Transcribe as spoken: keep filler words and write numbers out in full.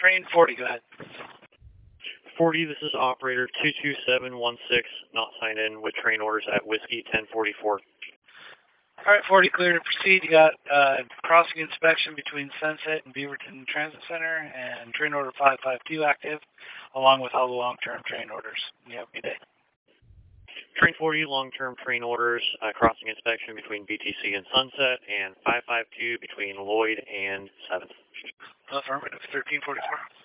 Train forty, go ahead. forty, this is operator two two seven one six, not signed in with train orders at Whiskey ten forty-four. All right, forty, clear to proceed. You got uh, crossing inspection between Sunset and Beaverton Transit Center and train order five five two active, along with all the long-term train orders. You have a good day. Train forty, long-term train orders, uh, crossing inspection between B T C and Sunset, and five five two between Lloyd and seventh. Affirmative, thirteen forty-four.